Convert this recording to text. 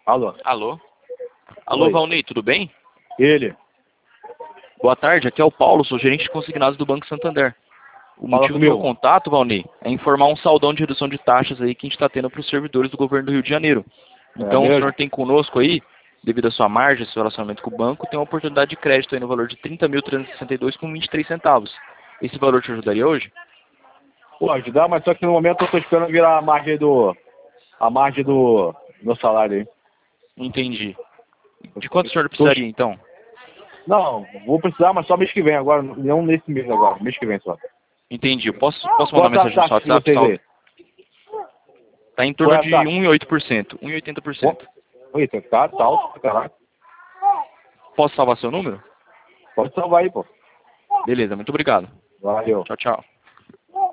Alô? Alô? Alô, Oi. Valnei, tudo bem? Ele. Boa tarde, aqui é o Paulo, sou gerente de consignados do Banco Santander. O Fala motivo do meu comigo. contato, Valnei, é informar um saldão de redução de taxas aí que a gente está tendo para os servidores do governo do Rio de Janeiro. É Então, o mesmo? senhor tem conosco aí, devido à sua margem, seu relacionamento com o banco, tem uma oportunidade de crédito aí no valor de R$ 30.362,23 centavos. Esse valor te ajudaria hoje? Pô, ajudar, mas só que no momento eu tô esperando virar a margem do meu salário aí. Entendi. De quanto o senhor Tô- precisaria, então? Não, vou precisar, mas só mês que vem agora, não nesse mês agora, mês que vem só. Entendi. Posso mandar Qual é a mensagem no seu taxa de WhatsApp, vocês salve? aí? Está em Qual torno é a de taxa? 1,8%. Pô, 1,80%. eita, tá alto, caraca. Posso salvar seu número? Pode salvar aí, pô. Beleza, muito obrigado. Valeu. Tchau, tchau.